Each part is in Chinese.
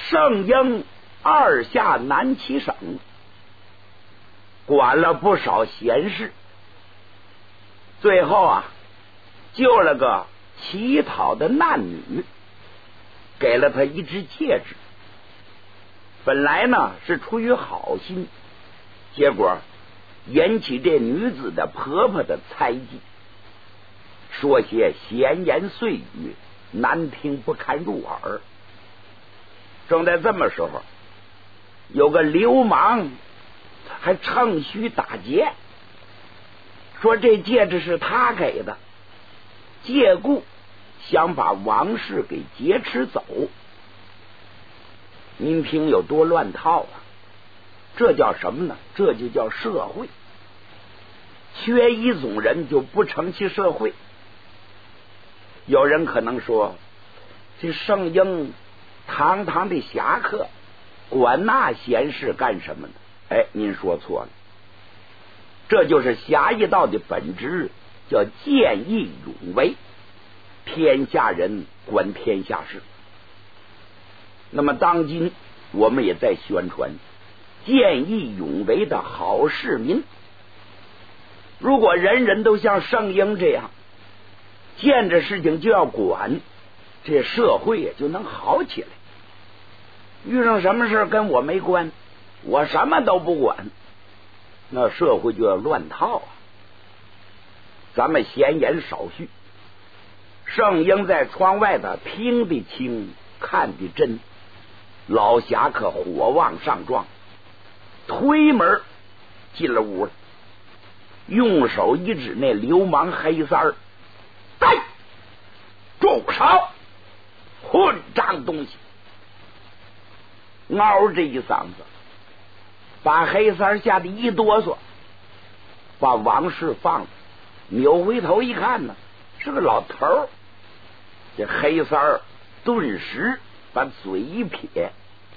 圣婴二下南齐省，管了不少闲事，最后啊救了个乞讨的难女，给了他一只戒指。本来呢是出于好心，结果引起这女子的婆婆的猜忌，说些闲言碎语，难听不堪入耳。正在这么时候，有个流氓还趁虚打劫，说这戒指是他给的，借故想把王氏给劫持走。您听有多乱套啊！这叫什么呢？这就叫社会。缺一种人就不成其社会。有人可能说，这圣婴堂堂的侠客，管那闲事干什么呢？哎，您说错了。这就是侠义道的本质，叫见义勇为。天下人管天下事。那么当今我们也在宣传见义勇为的好市民。如果人人都像圣婴这样，见着事情就要管，这社会也就能好起来。遇上什么事跟我没关，我什么都不管，那社会就要乱套啊。咱们闲言少叙。圣婴在窗外的听得清，看得真，老侠客火往上撞，推门进了屋了，用手一指那流氓黑三儿：“来，住手！混账东西！”嗷这一嗓子，把黑三儿吓得一哆嗦，把王氏放了。扭回头一看呢，是个老头儿。这黑三儿顿时把嘴一撇：“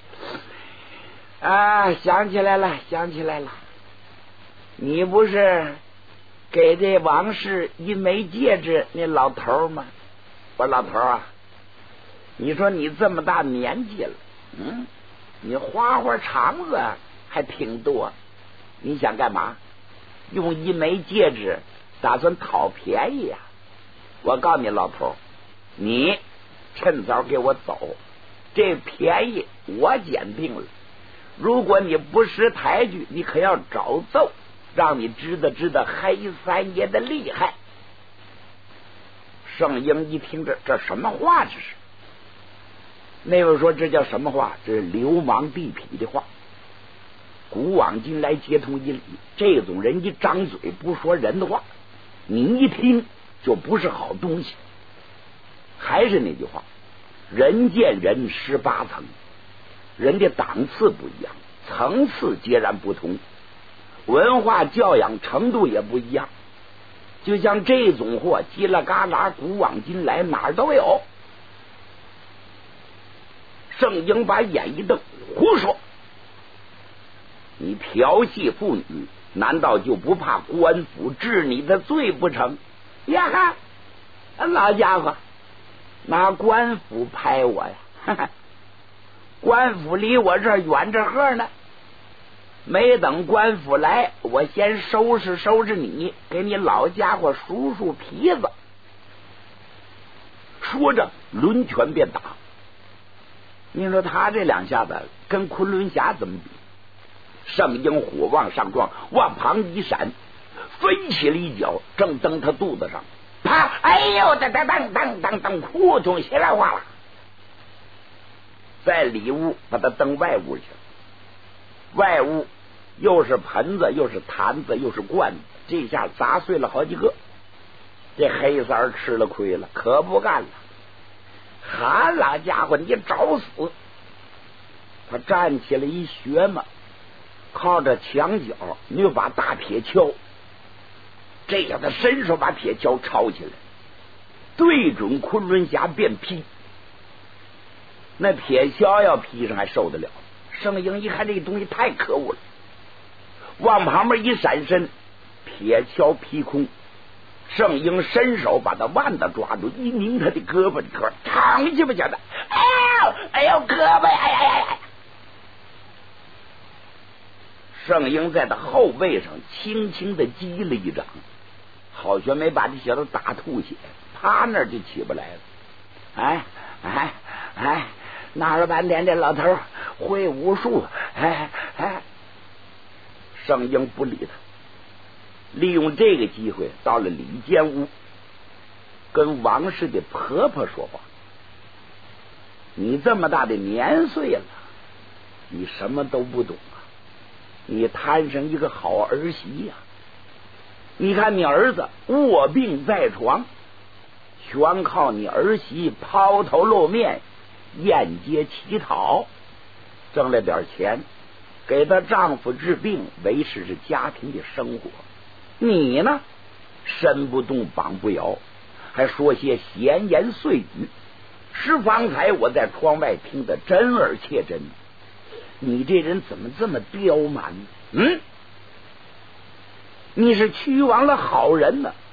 啊，想起来了，想起来了，你不是给这王氏一枚戒指那老头吗？我说老头啊，你说你这么大年纪了，你花花肠子还挺多，你想干嘛？用一枚戒指打算讨便宜呀？我告诉你老头，你趁早给我走，这便宜我捡定了。如果你不识抬举，你可要找揍，让你知道黑三爷的厉害。”圣婴一听这什么话？这是那位说这叫什么话？这是流氓地痞的话。古往今来皆通一理，这种人一张嘴不说人话，你一听就不是好东西。还是那句话，人见人18层，人的档次不一样，层次截然不同，文化教养程度也不一样。就像这种货叽啦嘎啦，古往今来哪儿都有。圣婴把眼一瞪：“胡说！你调戏妇女，难道就不怕官府治你的罪不成？”呀哈，老家伙，拿官府拍我呀？哈哈，官府离我这儿远着呵呢。没等官府来，我先收拾收拾你，给你老家伙数数皮子。说着抡拳便打。你说他这两下子跟昆仑侠怎么比？圣婴火往上撞，往旁一闪，飞起了一脚，正蹬他肚子上，啪！哎呦，当当当当，扑通稀烂哗啦，在里屋把他蹬外屋去了。外屋又是盆子，又是坛子，又是罐子，这下砸碎了好几个。这黑三儿吃了亏了，可不干了，喊老家伙，你找死！他站起了一学嘛，靠着墙角那把大铁锹，这样他伸手把铁锹抄起来，对准昆仑侠便劈。那铁锹要劈上还受得了？圣婴一看这个东西太可恶了，往旁边一闪身，铁锹劈空。圣婴伸手把他腕子抓住，一拧他的胳膊，你说躺下吧，家的！ 哎呦胳膊，哎！圣婴在他后背上轻轻的击了一掌，好像没把这小子打吐血，趴那儿就起不来了。闹了半天这老头会武术，圣婴不理他，利用这个机会到了里间屋，跟王氏的婆婆说话。你这么大的年岁了，你什么都不懂啊，你摊上一个好儿媳呀！你看你儿子卧病在床，全靠你儿媳抛头露面，沿街乞讨，挣了点钱，给她丈夫治病，维持着家庭的生活。你呢，身不动绑不摇，还说些闲言碎语，是方才我在窗外听得真而切真。你这人怎么这么刁蛮呢？你是屈枉了好人呢。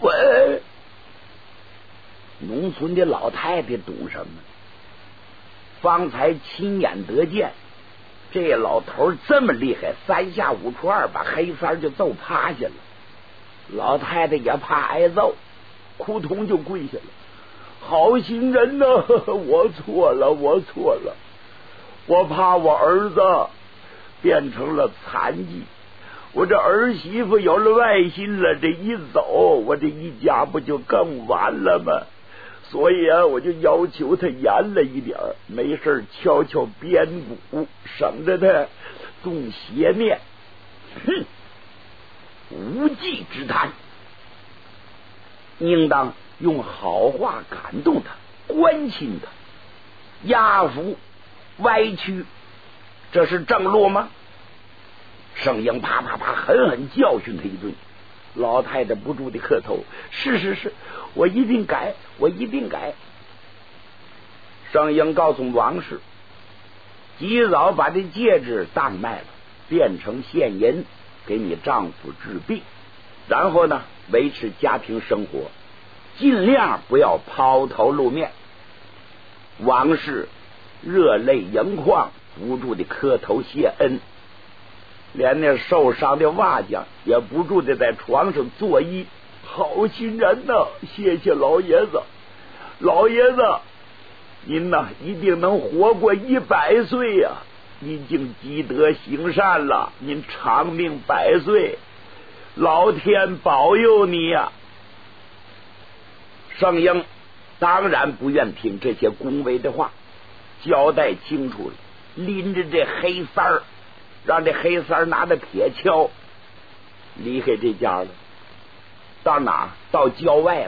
农村的老太太懂什么？方才亲眼得见，这老头这么厉害，3下5除2把黑三就揍趴下了。老太太也怕挨揍，扑通就跪下了。好心人呐，我错了，我怕我儿子变成了残疾，我这儿媳妇有了外心了，这一走，我这一家不就更完了吗？所以我就要求他严了一点，没事敲敲边鼓，省着他种邪念。无稽之谈，应当用好话感动他，关心他，压服歪曲，这是正路吗？圣婴啪啪啪狠狠教训他一顿。老太太不住的磕头，是，我一定改。圣婴告诉王氏，及早把这戒指当卖了，变成现银，给你丈夫治病，然后呢，维持家庭生活，尽量不要抛头露面。王氏热泪盈眶，不住的磕头谢恩，连那受伤的瓦匠也不住的在床上作揖。好心人呐，谢谢老爷子，您呐一定能活过100岁呀！已经积德行善了，您长命100岁，老天保佑你呀！圣婴当然不愿听这些恭维的话，交代清楚了，拎着这黑三儿，让这黑三儿拿着铁锹离开这家了。到哪？到郊外了。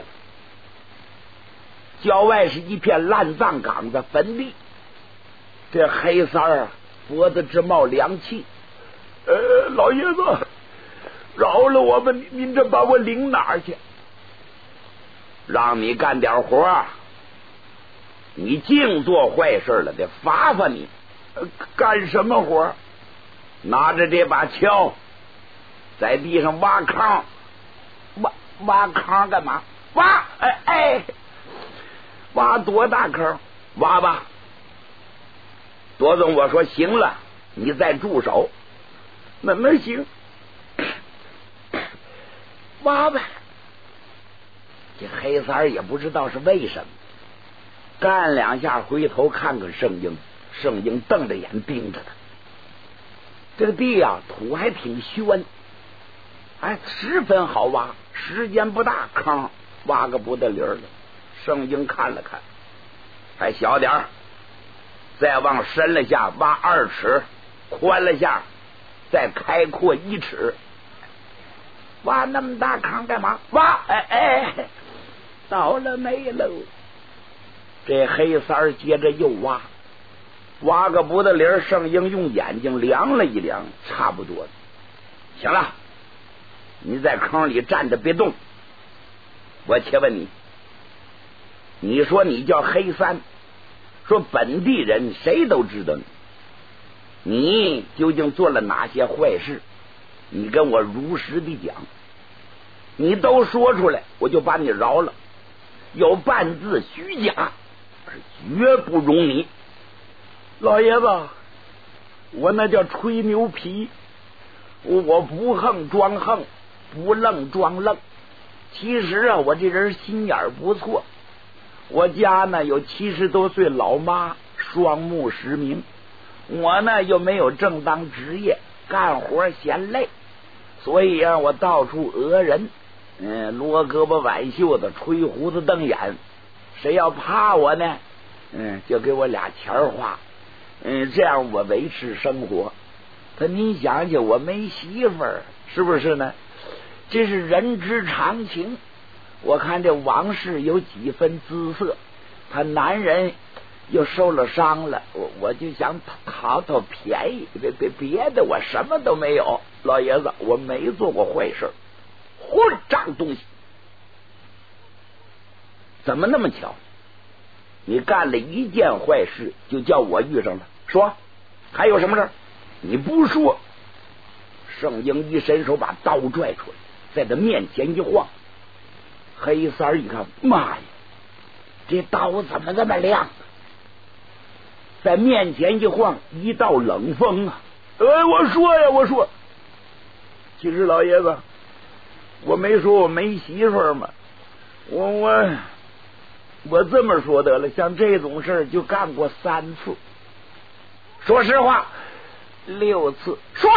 郊外是一片烂葬岗子坟地，这黑三儿脖子直冒凉气。老爷子饶了我们，您这把我领哪儿去？让你干点活，你净做坏事了，得罚罚你。干什么活？拿着这把锹在地上挖坑。挖坑干嘛？挖挖多大坑？挖吧。多总我说行了，你再住手。那行，挖吧。这黑三儿也不知道是为什么，干2下回头看看圣婴，圣婴瞪着眼盯着他。这个地啊，土还挺宣，十分好挖，时间不大，坑挖个不得理了。圣婴看了看，还小点儿，再往深了下挖2尺，宽了下再开阔1尺。挖那么大坑干嘛？挖倒了霉喽！这黑三儿接着又挖，挖个不得理儿。圣婴用眼睛量了一量，差不多了。行了，你在坑里站着别动。我且问你，你说你叫黑三，说本地人谁都知道你究竟做了哪些坏事？你跟我如实的讲，你都说出来，我就把你饶了。有半字虚假，是绝不容你。 老爷子，我那叫吹牛皮，我不横装横，不愣装愣。其实啊，我这人心眼不错。我家呢有70多岁老妈，双目失明，我呢又没有正当职业，干活嫌累，所以啊，我到处讹人，撸胳膊挽袖子，吹胡子瞪眼。谁要怕我呢，就给我俩钱花，这样我维持生活。可您想想，我没媳妇儿，是不是呢？这是人之常情。我看这王氏有几分姿色，他男人又受了伤了，我就想讨便宜，别的我什么都没有。老爷子，我没做过坏事。混账东西！怎么那么巧？你干了一件坏事，就叫我遇上了。说，还有什么事？你不说。圣婴一伸手把刀拽出来，在他面前一晃。黑三儿一看，妈呀，这刀怎么这么亮？在面前一晃，一道冷风啊！我说，其实老爷子，我没说我没媳妇儿吗？我这么说得了，像这种事儿就干过3次。说实话，6次。说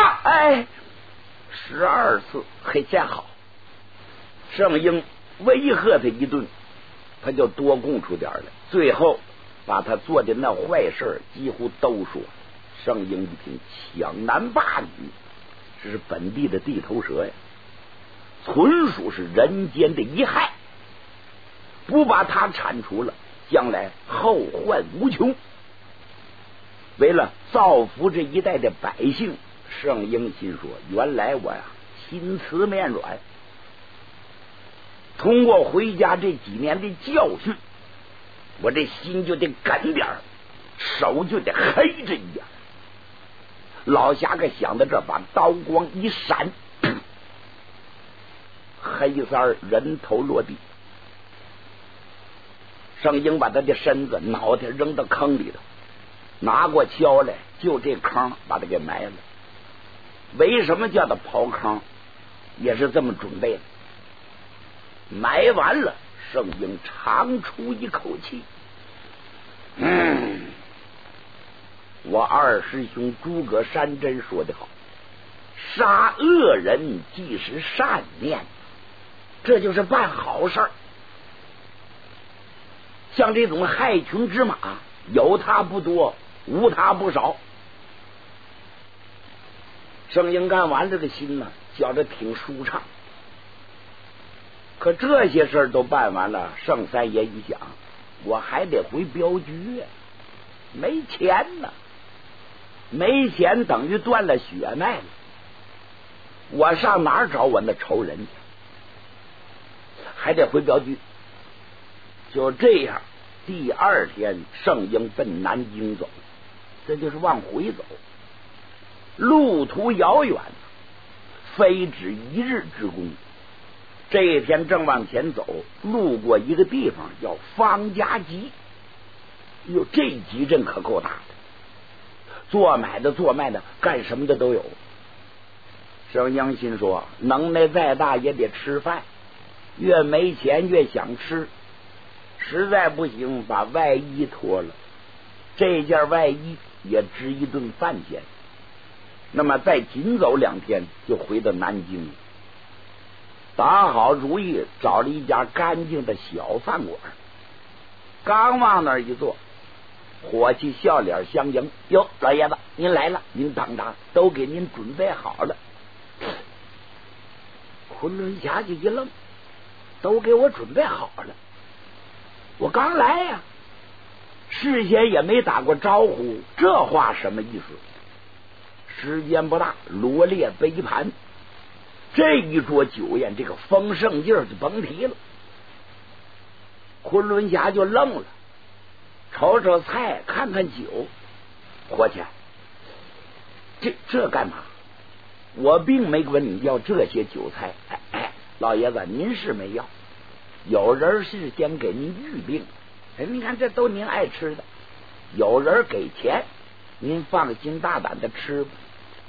12次，嘿，真好。圣婴威吓他一顿，他就多供出点来，最后把他做的那坏事几乎都说。圣婴一听，强男霸女，这是本地的地头蛇呀，纯属是人间的一害。不把他铲除了，将来后患无穷。为了造福这一代的百姓，圣婴心说：原来我呀心慈面软，通过回家这几年的教训，我这心就得梗点儿，手就得黑着一点。老侠客想到这，把刀光一闪，黑三儿人头落地。圣婴把他的身子脑袋扔到坑里头，拿过锹来，就这坑把他给埋了。为什么叫他刨坑？也是这么准备的。埋完了，圣婴长出一口气，我二师兄诸葛山珍说得好，杀恶人即是善念，这就是办好事儿。像这种害群之马，有他不多，无他不少。圣婴干完这个心呢，觉着挺舒畅。可这些事儿都办完了，圣三爷一想，我还得回镖局，没钱呢，没钱等于断了血脉了。我上哪儿找我那仇人去？还得回镖局。就这样，第2天，圣婴奔南京走，这就是往回走。路途遥远，非止1日之功。这一天正往前走，路过一个地方叫方家集。哟，这集镇可够大的，做买的做卖的，干什么的都有。圣婴心说，能耐再大也得吃饭，越没钱越想吃。实在不行，把外衣脱了，这件外衣也值1顿饭钱。那么再紧走2天，就回到南京了。打好主意，找了一家干净的小饭馆，刚往那儿一坐，伙计笑脸相迎：哟，老爷子您来了，您等着，都给您准备好了。昆仑侠就一愣，都给我准备好了，我刚来呀，事先也没打过招呼，这话什么意思？时间不大，罗列杯盘，这一桌酒宴，这个丰盛劲儿就甭提了。昆仑侠就愣了，瞅瞅菜，看看酒，伙计，这干嘛？我并没问你要这些酒菜。老爷子您是没要，有人事先给您预定。你看这都您爱吃的，有人给钱， 您放心大胆的吃吧。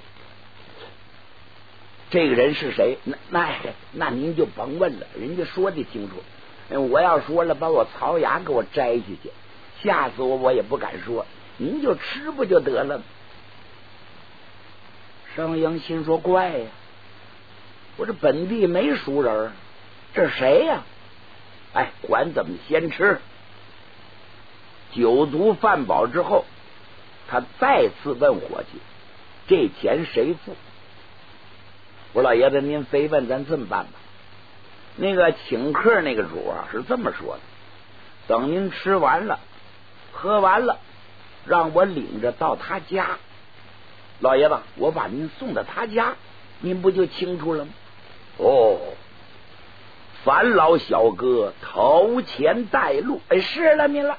这个人是谁？那您就甭问了，人家说的清楚。我要说了，把我槽牙给我摘下去，吓死我也不敢说。您就吃不就得了？盛英心说怪呀，我这本地没熟人，这谁呀？哎，管怎么先吃。酒足饭饱之后，他再次问伙计：“这钱谁付？”我说：“老爷子，您非问，咱这么办吧。那个请客那个主啊是这么说的：等您吃完了、喝完了，让我领着到他家。老爷子，我把您送到他家，您不就清楚了吗？”哦，烦劳小哥头前带路。哎，是了您了。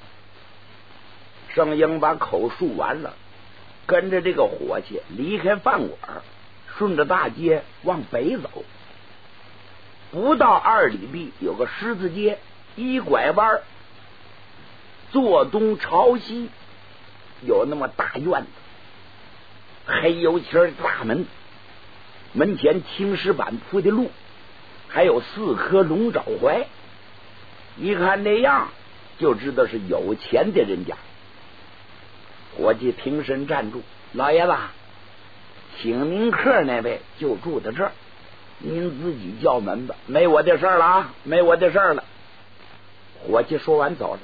盛英把口述完了，跟着这个伙计离开饭馆，顺着大街往北走。不到2里地有个十字街，一拐弯，坐东朝西，有那么大院子，黑油漆大门，门前青石板铺的路，还有4棵龙爪槐。一看那样就知道是有钱的人家。伙计挺身站住：“老爷子，请您客那位就住在这儿，您自己叫门吧，没我的事了啊，没我的事了。”伙计说完走了。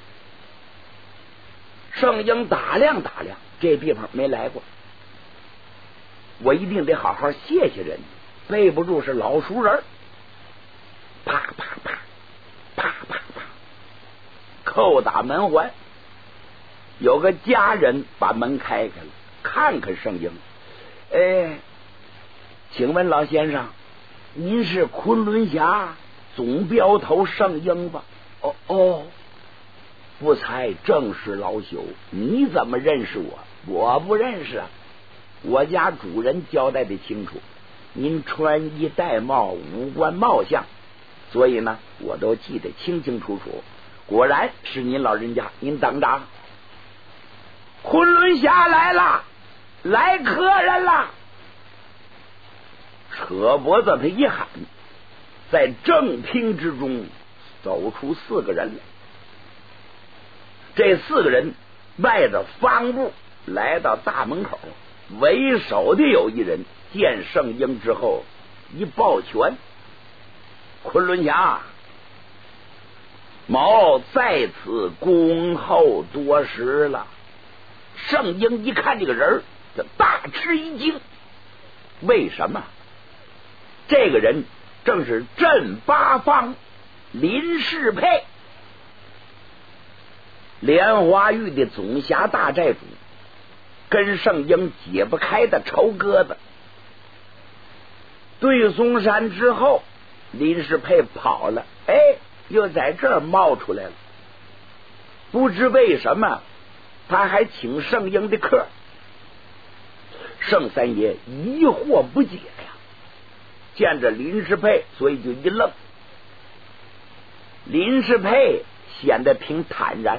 盛英打量打量，这地方没来过，我一定得好好谢谢人家，背不住是老熟人。啪啪啪啪啪啪，叩打门环。有个家人把门开开了，看看盛英。哎，请问老先生，您是昆仑峡总镖头盛英吧？哦，不才正是老朽。你怎么认识我？我不认识啊。我家主人交代的清楚，您穿衣戴帽，五官貌相，所以呢，我都记得清清楚楚。果然是您老人家，您等着。昆仑峡来了，来客人了。扯脖子他一喊，在正厅之中走出4个人来。这4个人迈着方步来到大门口，为首的有一人见盛英之后一抱拳：“昆仑峡某在此恭候多时了。”盛英一看这个人，就大吃一惊。为什么？这个人正是镇八方林世佩，莲花峪的总辖大寨主，跟盛英解不开的仇疙瘩。对松山之后，林世佩跑了，哎，又在这儿冒出来了。不知为什么，他还请盛英的客。盛三爷疑惑不解呀，见着林世佩，所以就一愣。林世佩显得挺坦然，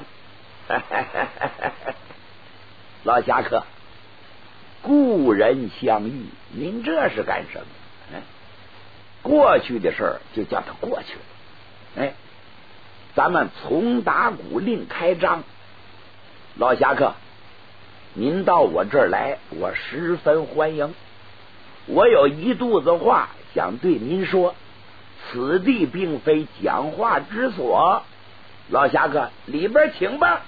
老侠客，故人相遇，您这是干什么？过去的事儿就叫它过去了，咱们从打鼓另开张。老侠客，您到我这儿来，我十分欢迎。我有一肚子话想对您说，此地并非讲话之所。老侠客，里边请吧。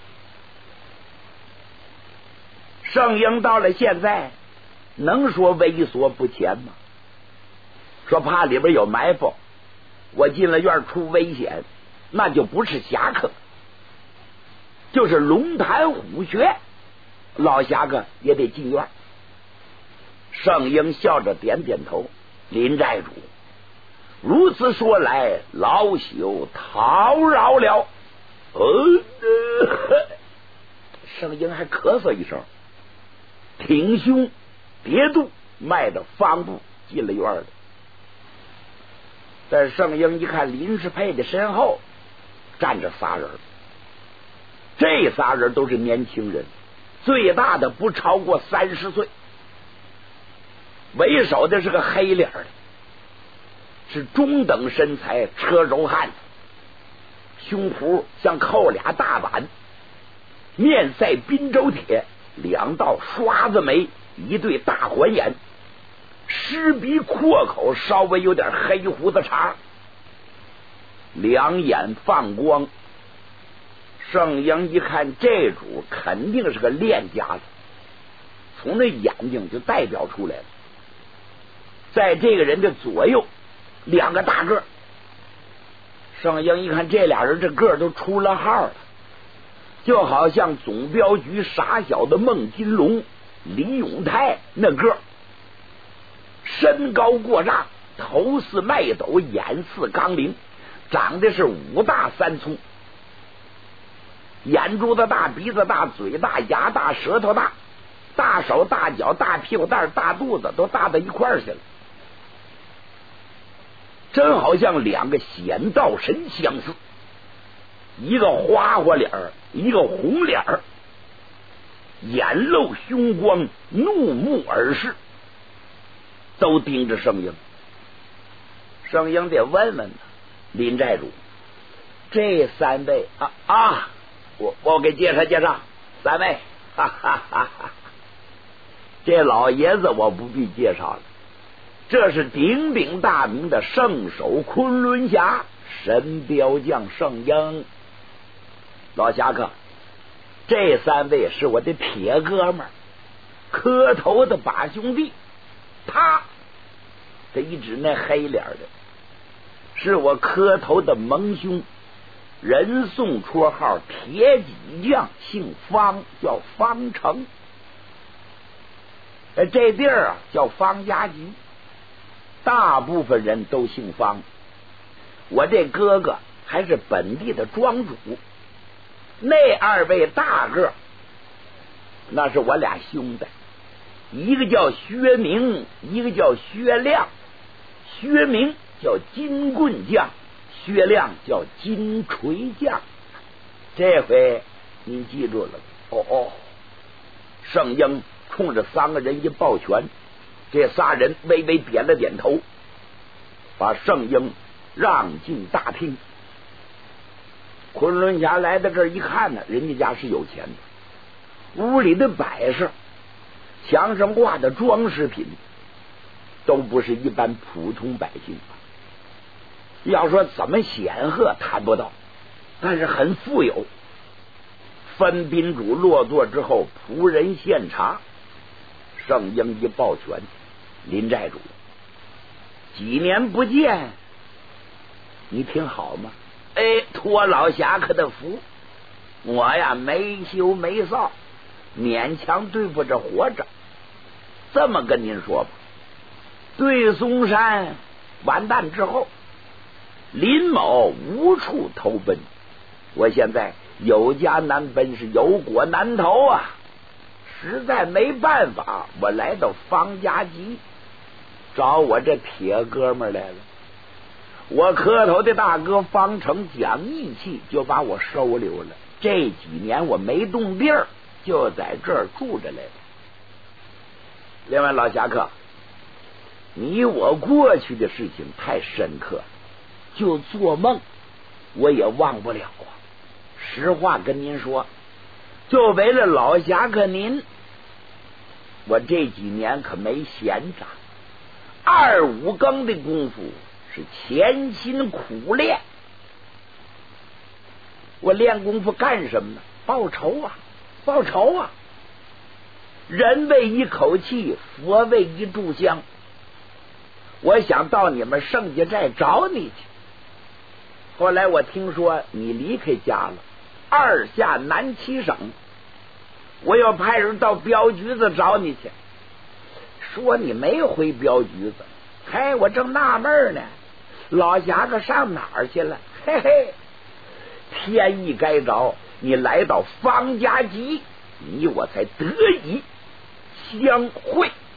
盛英到了现在，能说猥琐不前吗？说怕里边有埋伏，我进了院出危险，那就不是侠客，就是龙潭虎穴，老侠客也得进院。盛英笑着点点头，林寨主，如此说来，老朽叨扰了。盛英还咳嗽一声，挺胸叠肚，迈着方步进了院了。但盛英一看林世佩的身后站着仨人，这仨人都是年轻人， 最大的不超过30岁，为首的是个黑脸的，是中等身材车轴汉子，胸脯像扣俩大板，面赛滨州铁，2道刷子眉，1对大环眼，狮鼻阔口，稍微有点黑胡子茬，2眼放光。盛英一看这主肯定是个练家子，从那眼睛就代表出来了。在这个人的左右2个大个，盛英一看这俩人这个都出了号了，就好像总镖局傻小的孟金龙、李永泰那个，身高过丈，头似麦斗，眼似钢铃，长得是5大3粗，眼珠子大，鼻子大，嘴大，牙大，舌头大，大手大脚大屁股蛋大肚子都大到一块儿去了，真好像2个显道神相似，一个花花脸儿，一个红脸儿，眼露凶光，怒目而视，都盯着盛英。盛英得问问林寨主，这3位我给介绍介绍3位，哈哈哈哈！这老爷子我不必介绍了，这是鼎鼎大名的圣手昆仑侠神镖将盛英。老侠客，这3位是我的铁哥们儿，磕头的把兄弟。他一指那黑脸的，是我磕头的盟兄，人送绰号铁戟将，姓方，叫方成。这地儿叫方家集，大部分人都姓方。我这哥哥还是本地的庄主，那2位大个那是我俩兄弟，一个叫薛明，一个叫薛亮。薛明叫金棍将，薛亮叫金锤将。这回您记住了。盛英冲着3个人一抱拳，这仨人微微点了点头，把盛英让进大厅。昆仑侠来到这儿一看呢，人家家是有钱的，屋里的摆设，墙上挂的装饰品都不是一般普通百姓，要说怎么显赫谈不到，但是很富有。分宾主落座之后，仆人献茶。盛英一抱拳，林寨主，几年不见，你挺好吗？托老侠客的福，我呀没羞没臊，勉强对付着活着。这么跟您说吧，对嵩山完蛋之后，林某无处投奔，我现在有家难奔，是有国难投啊！实在没办法，我来到方家集找我这铁哥们来了。我磕头的大哥方成讲义气，就把我收留了。这几年我没动地儿，就在这儿住着来了。另外，老侠客，你我过去的事情太深刻，就做梦我也忘不了啊。实话跟您说，就为了老侠客您，我这几年可没闲着，2、5更的功夫是潜心苦练。我练功夫干什么呢？报仇啊，报仇啊！人为一口气，佛为一炷香。我想到你们盛家寨找你去，后来我听说你离开家了，2下南7省，我要派人到镖局子找你去，说你没回镖局子。嘿，我正纳闷呢，老侠客上哪儿去了？嘿嘿，天意该着，你来到方家集，你我才得以相会。